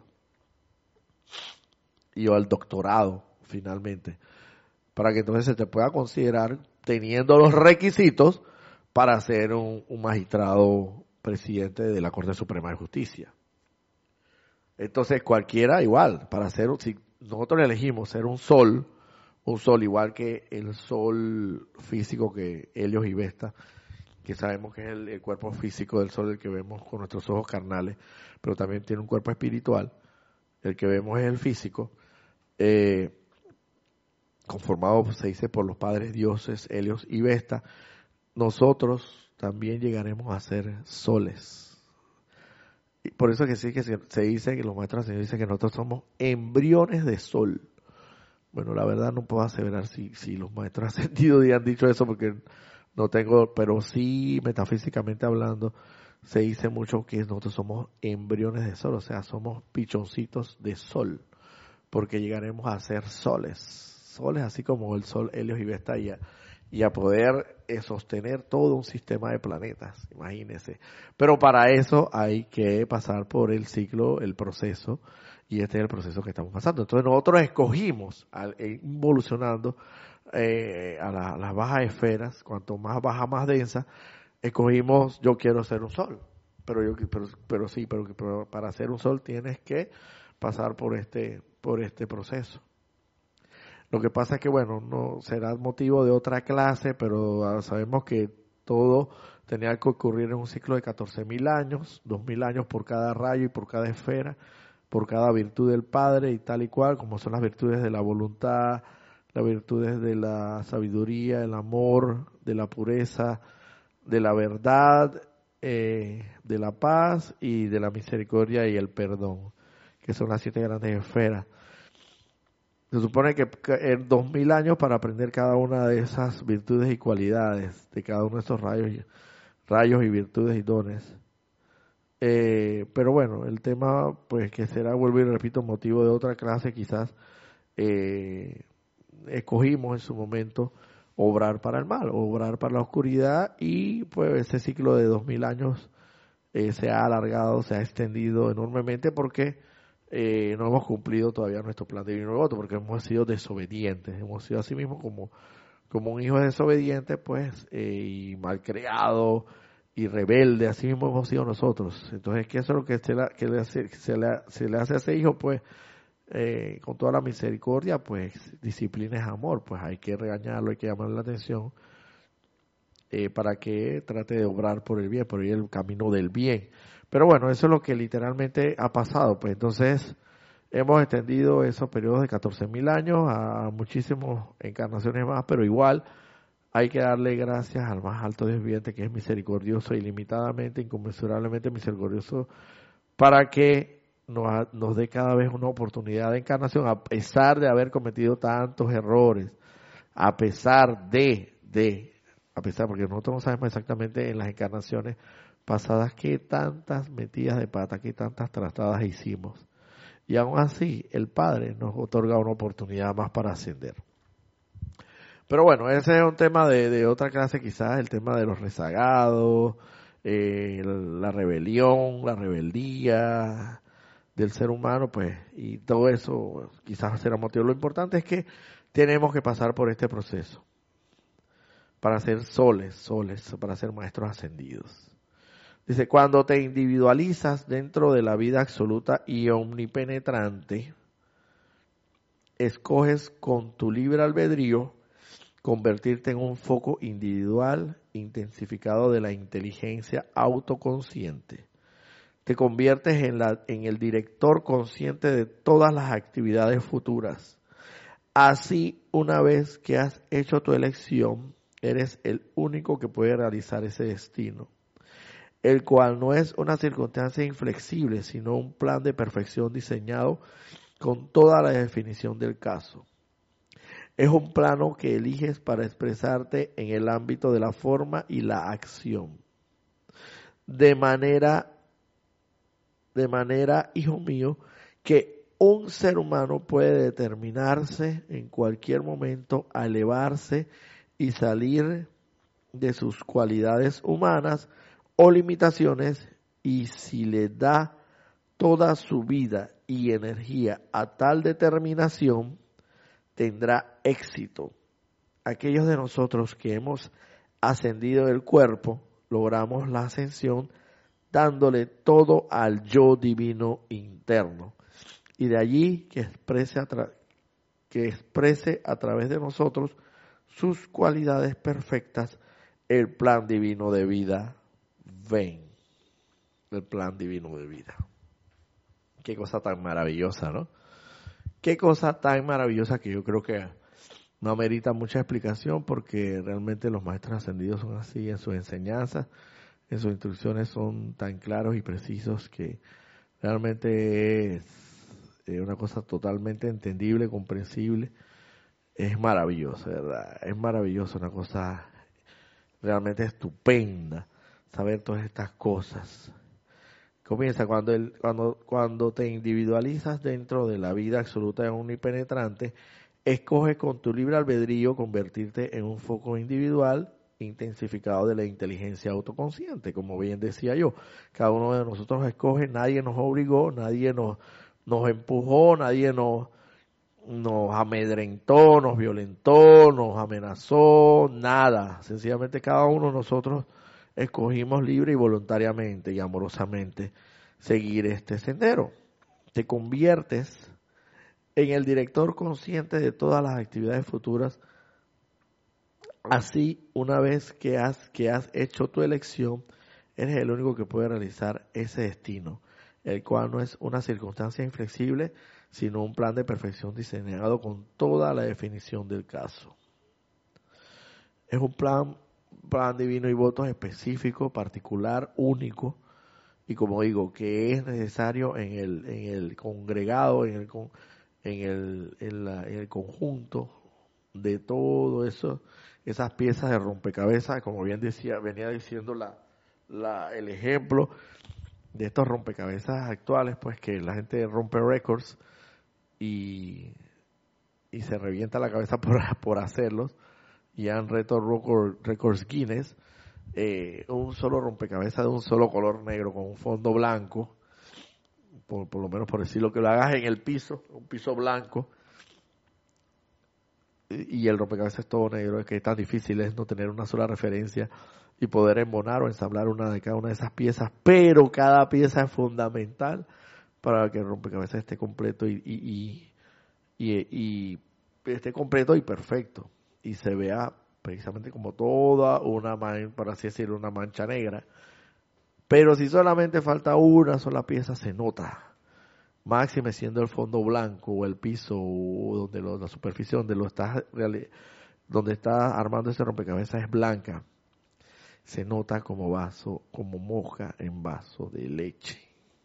y o al doctorado, finalmente, para que entonces se te pueda considerar teniendo los requisitos para ser un magistrado presidente de la Corte Suprema de Justicia. Entonces cualquiera igual, si nosotros elegimos ser un sol igual que el sol físico que Helios y Vesta, que sabemos que es el cuerpo físico del sol, el que vemos con nuestros ojos carnales, pero también tiene un cuerpo espiritual, el que vemos es el físico, conformado, se dice, por los padres dioses Helios y Vesta. Nosotros también llegaremos a ser soles. Y por eso que sí que se dice, que los maestros dicen que nosotros somos embriones de sol. Bueno, la verdad no puedo aseverar si los maestros ascendidos han dicho eso, porque no tengo, pero sí, metafísicamente hablando, se dice mucho que nosotros somos embriones de sol, o sea, somos pichoncitos de sol, porque llegaremos a ser soles así como el sol, Helios y Vesta, y a poder sostener todo un sistema de planetas, imagínense. Pero para eso hay que pasar por el ciclo, el proceso, y este es el proceso que estamos pasando. Entonces nosotros escogimos, involucionando a las bajas esferas, cuanto más baja, más densa, escogimos, yo quiero ser un sol. Pero para ser un sol tienes que pasar por este proceso. Lo que pasa es que, bueno, no será motivo de otra clase, pero sabemos que todo tenía que ocurrir en un ciclo de 14.000 años, 2.000 años por cada rayo y por cada esfera, por cada virtud del Padre y tal y cual, como son las virtudes de la voluntad, las virtudes de la sabiduría, el amor, de la pureza, de la verdad, de la paz y de la misericordia y el perdón, que son las 7 grandes esferas. Se supone que en 2.000 años para aprender cada una de esas virtudes y cualidades de cada uno de esos rayos y virtudes y dones. Pero bueno, el tema pues que será, vuelvo y repito, motivo de otra clase, quizás escogimos en su momento obrar para el mal, obrar para la oscuridad, y pues ese ciclo de 2.000 años se ha alargado, se ha extendido enormemente porque no hemos cumplido todavía nuestro plan de divino voto, porque hemos sido desobedientes, hemos sido así mismo como un hijo desobediente, pues, y malcriado y rebelde, así mismo hemos sido nosotros. Entonces, ¿qué es lo que se le hace a ese hijo? Pues, con toda la misericordia, pues, disciplina es amor, pues hay que regañarlo, hay que llamarle la atención, para que trate de obrar por el bien, por ir el camino del bien. Pero bueno, eso es lo que literalmente ha pasado. Pues entonces hemos extendido esos periodos de 14.000 años a muchísimas encarnaciones más, pero igual hay que darle gracias al más alto Dios viviente, que es misericordioso, ilimitadamente, inconmensurablemente misericordioso, para que nos dé cada vez una oportunidad de encarnación, a pesar de haber cometido tantos errores, a pesar porque nosotros no sabemos exactamente en las encarnaciones pasadas, qué tantas metidas de pata, qué tantas tratadas hicimos. Y aún así, el Padre nos otorga una oportunidad más para ascender. Pero bueno, ese es un tema de otra clase, quizás el tema de los rezagados, la rebelión, la rebeldía del ser humano, pues, y todo eso quizás será motivo. Lo importante es que tenemos que pasar por este proceso para ser soles, para ser maestros ascendidos. Dice, cuando te individualizas dentro de la vida absoluta y omnipenetrante, escoges con tu libre albedrío convertirte en un foco individual intensificado de la inteligencia autoconsciente. Te conviertes en el director consciente de todas las actividades futuras. Así, una vez que has hecho tu elección, eres el único que puede realizar ese destino, el cual no es una circunstancia inflexible, sino un plan de perfección diseñado con toda la definición del caso. Es un plano que eliges para expresarte en el ámbito de la forma y la acción. De manera, hijo mío, que un ser humano puede determinarse en cualquier momento a elevarse y salir de sus cualidades humanas o limitaciones, y si le da toda su vida y energía a tal determinación, tendrá éxito. Aquellos de nosotros que hemos ascendido del cuerpo, logramos la ascensión dándole todo al yo divino interno. Y de allí que exprese a través de nosotros sus cualidades perfectas, el plan divino de vida. Ven, el plan divino de vida. Qué cosa tan maravillosa, ¿no? Qué cosa tan maravillosa que yo creo que no amerita mucha explicación, porque realmente los maestros ascendidos son así en sus enseñanzas, en sus instrucciones son tan claros y precisos que realmente es una cosa totalmente entendible, comprensible. Es maravilloso, ¿verdad? Es maravilloso, una cosa realmente estupenda saber todas estas cosas. Comienza cuando te individualizas dentro de la vida absoluta de un omnipenetrante, escoge con tu libre albedrío convertirte en un foco individual intensificado de la inteligencia autoconsciente, como bien decía yo. Cada uno de nosotros escoge, nadie nos obligó, nadie nos empujó, nadie nos amedrentó, nos violentó, nos amenazó, nada. Sencillamente cada uno de nosotros escogimos libre y voluntariamente y amorosamente seguir este sendero. Te conviertes en el director consciente de todas las actividades futuras. Así, una vez que has hecho tu elección, eres el único que puede realizar ese destino, el cual no es una circunstancia inflexible, sino un plan de perfección diseñado con toda la definición del caso. Es un plan divino y votos específico, particular, único, y como digo, que es necesario en el congregado, en el conjunto de todo eso, esas piezas de rompecabezas, como bien venía diciendo el ejemplo de estos rompecabezas actuales, pues que la gente rompe récords y se revienta la cabeza por hacerlos, y han reto récords Guinness, un solo rompecabezas de un solo color negro con un fondo blanco, por lo menos por decirlo, que lo hagas en el piso, un piso blanco, y el rompecabezas es todo negro. Es que tan difícil es no tener una sola referencia y poder embonar o ensamblar una de cada una de esas piezas, pero cada pieza es fundamental para que el rompecabezas esté completo y esté completo y perfecto, y se vea precisamente como toda una, por así decirlo, una mancha negra. Pero si solamente falta una sola pieza, se nota. Máxime siendo el fondo blanco o el piso o donde la superficie donde estás armando ese rompecabezas es blanca, se nota como moja en vaso de leche.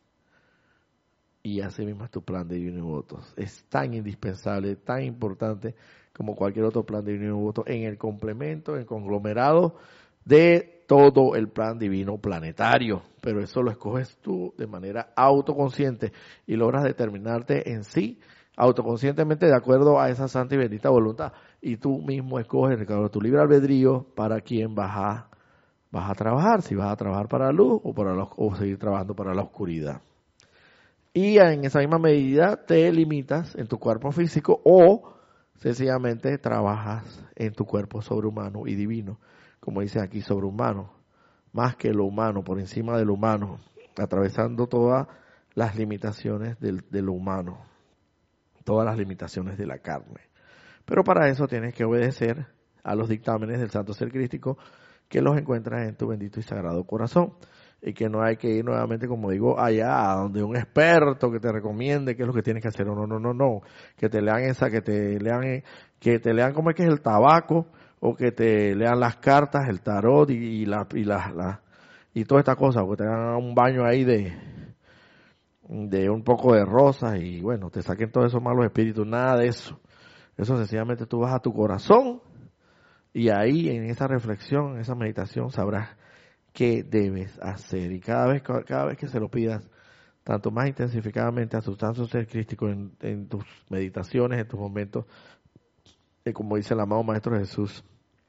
Y así mismo es tu plan de divino votos. Es tan indispensable, tan importante como cualquier otro plan de divino votos en el complemento, en el conglomerado de todo el plan divino planetario, pero eso lo escoges tú de manera autoconsciente y logras determinarte en sí autoconscientemente de acuerdo a esa santa y bendita voluntad. Y tú mismo escoges, Ricardo, tu libre albedrío para quién vas a trabajar, si vas a trabajar para la luz o seguir trabajando para la oscuridad. Y en esa misma medida te limitas en tu cuerpo físico o sencillamente trabajas en tu cuerpo sobrehumano y divino, como dice aquí, sobrehumano, más que lo humano, por encima de lo humano, atravesando todas las limitaciones de lo humano, todas las limitaciones de la carne. Pero para eso tienes que obedecer a los dictámenes del Santo Ser Crístico que los encuentras en tu bendito y sagrado corazón. Y que no hay que ir nuevamente, como digo, allá donde un experto que te recomiende qué es lo que tienes que hacer. No. Que te lean que te lean cómo es que es el tabaco, o que te lean las cartas, el tarot y toda esta cosa, o que te hagan un baño ahí de un poco de rosas y bueno, te saquen todos esos malos espíritus, nada de eso. Eso sencillamente tú vas a tu corazón y ahí en esa reflexión, en esa meditación sabrás qué debes hacer. Y cada vez que se lo pidas, tanto más intensificadamente a tu santo ser crístico en tus meditaciones, en tus momentos, como dice el amado Maestro Jesús,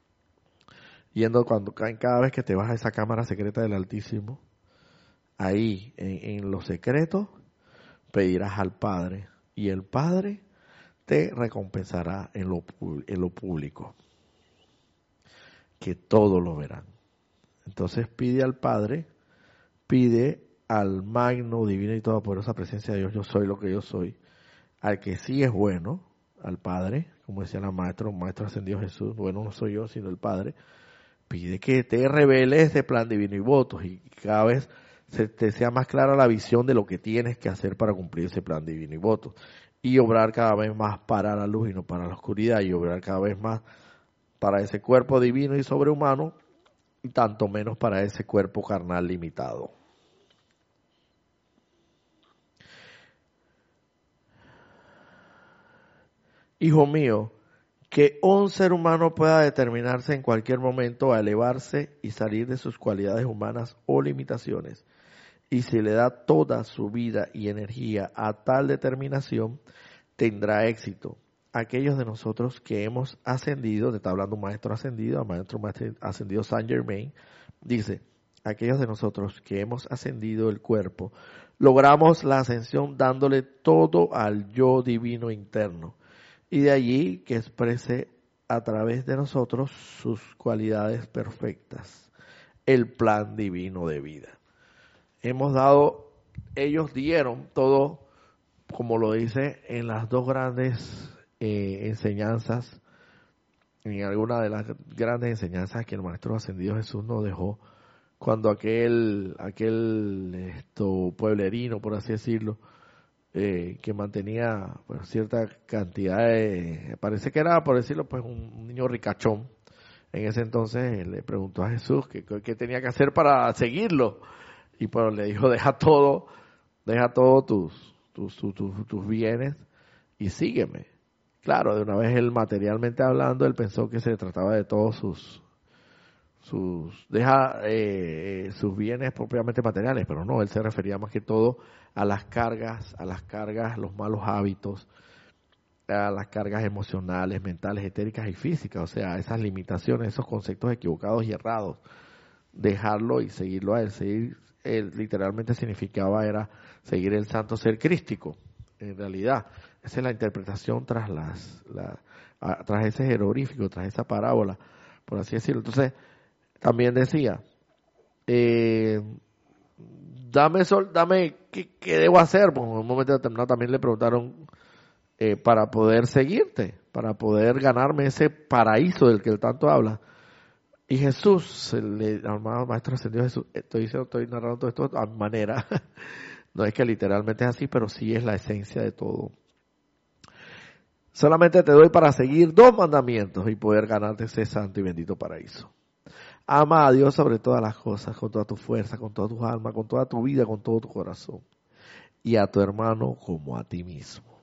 cada vez que te vas a esa cámara secreta del Altísimo, ahí en lo secreto, pedirás al Padre y el Padre te recompensará en lo público, que todos lo verán. Entonces pide al Padre, pide al magno, divino y todopoderosa presencia de Dios, yo soy lo que yo soy, al que sí es bueno, al Padre, como decía la maestro ascendido Jesús, bueno no soy yo sino el Padre, pide que te revele ese plan divino y votos y cada vez te sea más clara la visión de lo que tienes que hacer para cumplir ese plan divino y votos y obrar cada vez más para la luz y no para la oscuridad y obrar cada vez más para ese cuerpo divino y sobrehumano y tanto menos para ese cuerpo carnal limitado. Hijo mío, que un ser humano pueda determinarse en cualquier momento a elevarse y salir de sus cualidades humanas o limitaciones, y si le da toda su vida y energía a tal determinación, tendrá éxito. Aquellos de nosotros que hemos ascendido, te está hablando un maestro ascendido, maestro ascendido Saint Germain, dice, aquellos de nosotros que hemos ascendido el cuerpo, logramos la ascensión dándole todo al yo divino interno, y de allí que exprese a través de nosotros sus cualidades perfectas, el plan divino de vida. Ellos dieron todo, como lo dice en las dos grandes enseñanzas, en alguna de las grandes enseñanzas que el Maestro Ascendido Jesús nos dejó, cuando aquel pueblerino, por así decirlo, que mantenía pues, cierta cantidad parece que era, por decirlo, pues un niño ricachón. En ese entonces le preguntó a Jesús qué tenía que hacer para seguirlo. Y pues le dijo, deja todo tus bienes y sígueme. Claro, de una vez él materialmente hablando, él pensó que se trataba de todos sus bienes propiamente materiales, pero no, él se refería más que todo a las cargas, los malos hábitos, a las cargas emocionales, mentales, etéricas y físicas, o sea, esas limitaciones, esos conceptos equivocados y errados, dejarlo y seguirlo a él. Él literalmente significaba era seguir el santo ser crístico, en realidad. Esa es la interpretación tras tras ese jeroglífico, tras esa parábola, por así decirlo. Entonces, también decía, dame qué debo hacer, porque en un momento determinado también le preguntaron para poder seguirte, para poder ganarme ese paraíso del que él tanto habla. Y Jesús, el amado Maestro Ascendido Jesús, estoy narrando todo esto a mi manera, no es que literalmente es así, pero sí es la esencia de todo. Solamente te doy para seguir 2 mandamientos y poder ganarte ese santo y bendito paraíso. Ama a Dios sobre todas las cosas, con toda tu fuerza, con toda tu alma, con toda tu vida, con todo tu corazón. Y a tu hermano como a ti mismo.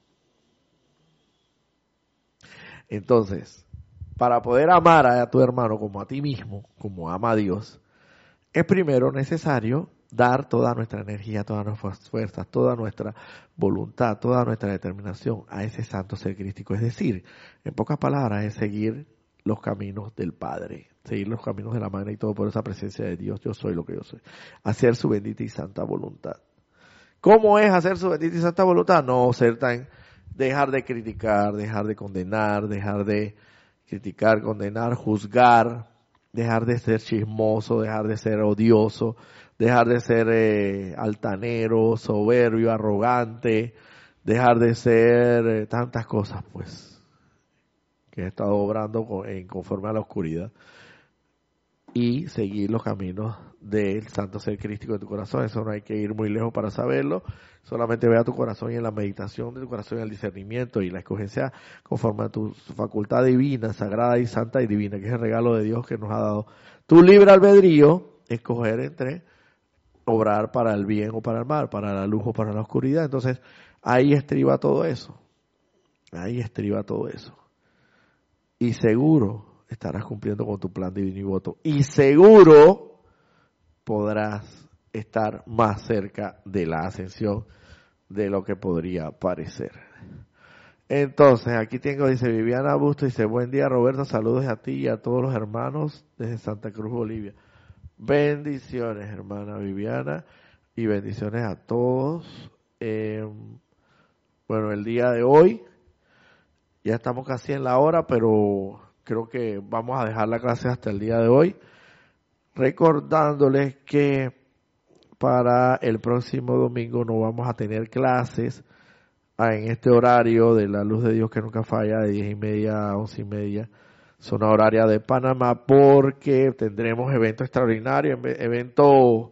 Entonces, para poder amar a tu hermano como a ti mismo, como ama a Dios, es primero necesario dar toda nuestra energía, todas nuestras fuerzas, toda nuestra voluntad, toda nuestra determinación a ese santo ser crístico. Es decir, en pocas palabras, es seguir los caminos del Padre, seguir los caminos de la Madre y todo por esa presencia de Dios. Yo soy lo que yo soy. Hacer su bendita y santa voluntad. ¿Cómo es hacer su bendita y santa voluntad? No ser tan, dejar de criticar, dejar de condenar, dejar de criticar, condenar, juzgar, dejar de ser chismoso, dejar de ser odioso, dejar de ser altanero, soberbio, arrogante, dejar de ser tantas cosas, pues, que he estado obrando conforme a la oscuridad, y seguir los caminos del santo ser crístico de tu corazón. Eso no hay que ir muy lejos para saberlo. Solamente ve a tu corazón y en la meditación de tu corazón y el discernimiento y la escogencia conforme a tu facultad divina, sagrada y santa y divina, que es el regalo de Dios que nos ha dado tu libre albedrío, escoger entre obrar para el bien o para el mal, para la luz o para la oscuridad. Entonces, ahí estriba todo eso. Ahí estriba todo eso. Y seguro estarás cumpliendo con tu plan divino y voto. Y seguro podrás estar más cerca de la ascensión de lo que podría parecer. Entonces, aquí tengo, dice Viviana Busto, dice, buen día Roberto, saludos a ti y a todos los hermanos desde Santa Cruz, Bolivia. Bendiciones, hermana Viviana, y bendiciones a todos. Bueno, el día de hoy, ya estamos casi en la hora, pero creo que vamos a dejar la clase hasta el día de hoy, recordándoles que para el próximo domingo no vamos a tener clases en este horario de la luz de Dios que nunca falla, de 10:30 a 11:30, zona horaria de Panamá, porque tendremos evento extraordinario, evento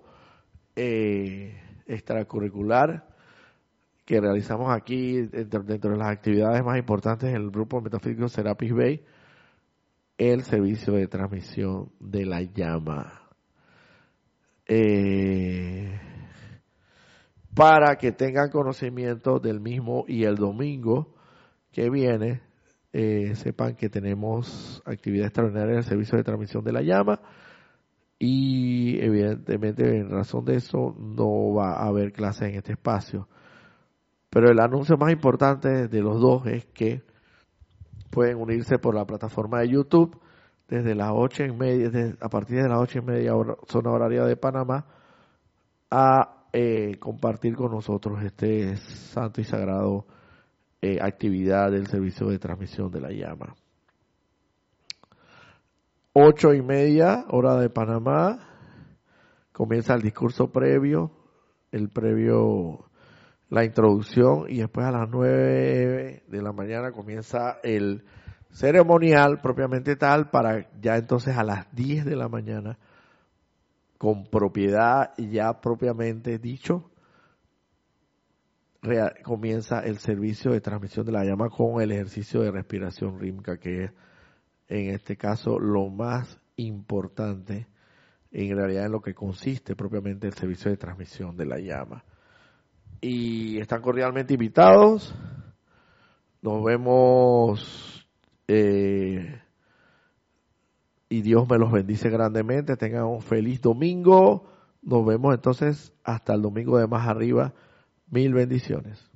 extracurricular que realizamos aquí dentro de las actividades más importantes del grupo metafísico Serapis Bay, el servicio de transmisión de la llama. Para que tengan conocimiento del mismo, y el domingo que viene sepan que tenemos actividad extraordinaria en el servicio de transmisión de la llama, y evidentemente en razón de eso no va a haber clases en este espacio. Pero el anuncio más importante de los dos es que pueden unirse por la plataforma de YouTube desde las 8:30, a partir de las 8:30 zona horaria de Panamá, a compartir con nosotros este santo y sagrado actividad del servicio de transmisión de la llama. 8:30 hora de Panamá comienza el discurso previo, la introducción, y después a las 9 de la mañana comienza el ceremonial propiamente tal, para ya entonces a las 10 de la mañana, con propiedad ya propiamente dicho, comienza el servicio de transmisión de la llama con el ejercicio de respiración rítmica, que es en este caso lo más importante en realidad en lo que consiste propiamente el servicio de transmisión de la llama. Y están cordialmente invitados. Nos vemos y Dios me los bendice grandemente. Tengan un feliz domingo. Nos vemos entonces hasta el domingo de más arriba. 1000 bendiciones.